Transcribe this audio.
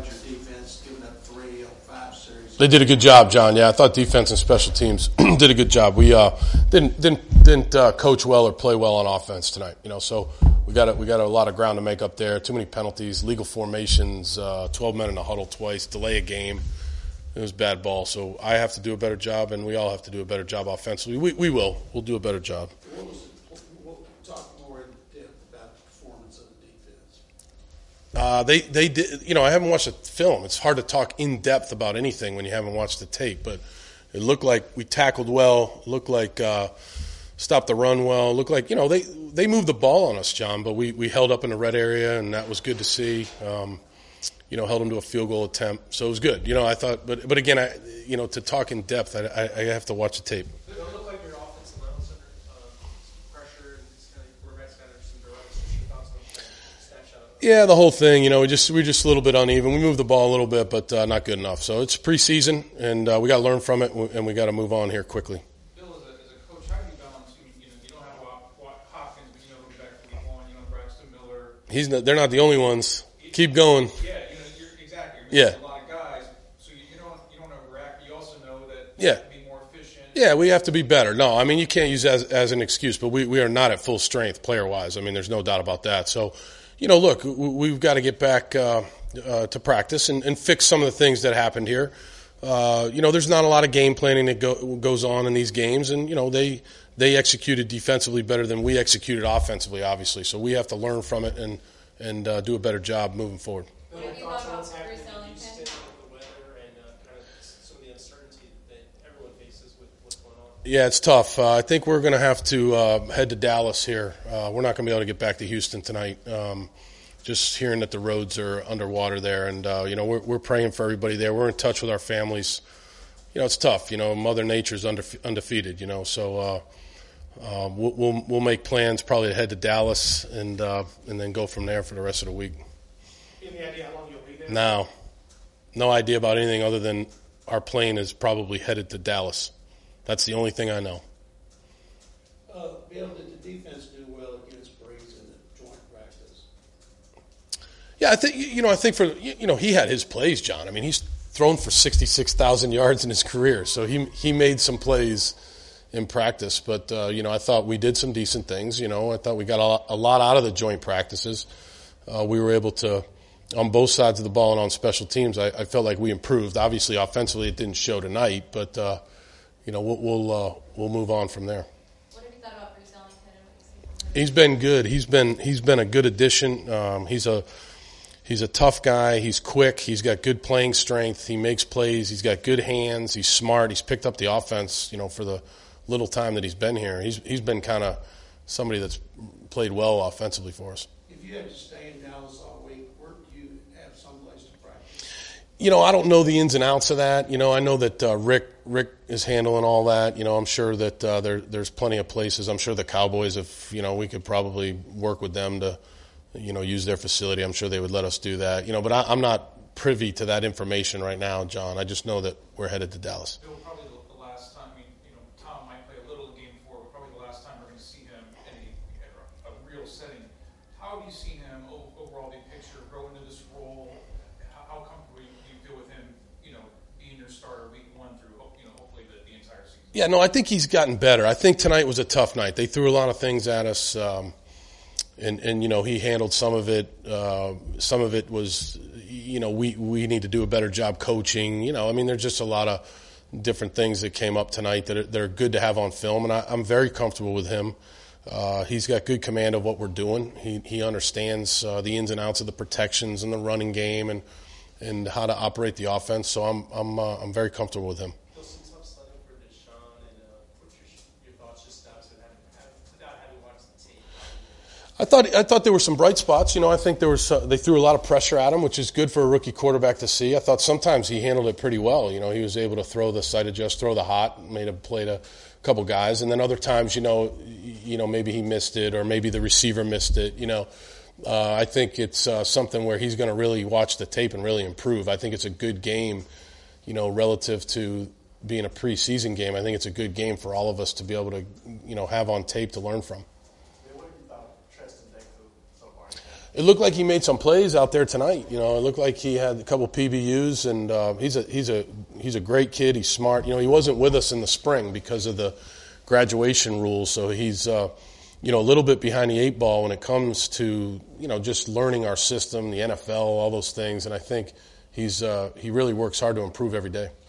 about your defense, giving up 3 on 5 series? They did a good job, John. Yeah, I thought defense and special teams did a good job. We didn't coach well or play well on offense tonight. So we got a lot of ground to make up there. Too many penalties, legal formations, 12 men in a huddle twice, delay a game. It was bad ball. So I have to do a better job, and we all have to do a better job offensively. We'll do a better job. We'll talk more in depth about the performance of the defense. They did. I haven't watched the film. It's hard to talk in depth about anything when you haven't watched the tape. But it looked like we tackled well. It looked like stopped the run well. It looked like they moved the ball on us, John. But we held up in the red area, and that was good to see. Held them to a field goal attempt, so it was good. I thought, but again, to talk in depth, I have to watch the tape. Does it look like your offensive line was under pressure and quarterbacks got some direct thoughts on snapshot? Yeah, the whole thing. We're just a little bit uneven. We moved the ball a little bit, but not good enough. So it's preseason, and we got to learn from it, and we got to move on here quickly. Bill, as a coach, how do you balance? You don't have Hopkins, but who's back for week 1. Braxton Miller. They're not the only ones. Keep going. Yeah, you're exactly. Yeah. A lot of guys, so you don't overreact. But you also know that you have to be more efficient. Yeah, we have to be better. No, you can't use that as an excuse, but we are not at full strength player-wise. There's no doubt about that. So, look, we've got to get back to practice and fix some of the things that happened here. There's not a lot of game planning that goes on in these games, and, they executed defensively better than we executed offensively, obviously. So we have to learn from it and do a better job moving forward. What have you thought about Bruce Ellington? The weather and kind of some of the uncertainty that everyone faces with what's going on. Yeah, it's tough. I think we're going to have to head to Dallas here. We're not going to be able to get back to Houston tonight. Just hearing that the roads are underwater there, and we're praying for everybody there. We're in touch with our families. It's tough. Mother Nature's undefeated. So we'll make plans probably to head to Dallas and then go from there for the rest of the week. Any idea how long you'll be there? No idea about anything other than our plane is probably headed to Dallas. That's the only thing I know. Bill, did the defense do well against Breeze in the joint practice? Yeah, I think for he had his plays, John. He's thrown for 66,000 yards in his career, so he made some plays in practice. But I thought we did some decent things. I thought we got a lot out of the joint practices. We were able to, on both sides of the ball and on special teams, I felt like we improved. Obviously, offensively, it didn't show tonight, but we'll move on from there. What have you thought about Bruce Ellington? He's been good. He's been a good addition. He's a tough guy. He's quick. He's got good playing strength. He makes plays. He's got good hands. He's smart. He's picked up the offense. For the little time that he's been here, he's been kind of somebody that's played well offensively for us. If you had to stay in Dallas all week, where do you have someplace to practice? I don't know the ins and outs of that. I know that Rick is handling all that. I'm sure that there's plenty of places. I'm sure the Cowboys, if we could probably work with them to use their facility. I'm sure they would let us do that. But I'm not privy to that information right now, John. I just know that we're headed to Dallas. Bill, probably the last time. Tom might play a little in game 4, but probably the last time we're going to see him in a real setting. How have you seen him overall, big picture, grow into this role? How comfortable do you feel with him, being your starter week 1 through, hopefully the entire season? Yeah, no, I think he's gotten better. I think tonight was a tough night. They threw a lot of things at us, and he handled some of it. Some of it was, we need to do a better job coaching. There's just a lot of different things that came up tonight that are good to have on film, and I'm very comfortable with him. He's got good command of what we're doing. He understands the ins and outs of the protections and the running game and how to operate the offense. So I'm very comfortable with him. Some tough sledding for Deshaun, and what's your thoughts just without having watched the tape? I thought there were some bright spots. I think they threw a lot of pressure at him, which is good for a rookie quarterback to see. I thought sometimes he handled it pretty well. He was able to throw the side adjust, throw the hot, made a play to a couple guys, and then other times, maybe he missed it or maybe the receiver missed it. I think it's something where he's going to really watch the tape and really improve. I think it's a good game, relative to being a preseason game. I think it's a good game for all of us to be able to, have on tape to learn from. What have you thought of Treston Deku so far? It looked like he made some plays out there tonight. You know, it looked like he had a couple PBUs, and he's a great kid. He's smart. You know, he wasn't with us in the spring because of the graduation rules, so he's a little bit behind the eight ball when it comes to just learning our system, the NFL, all those things. And I think he really works hard to improve every day.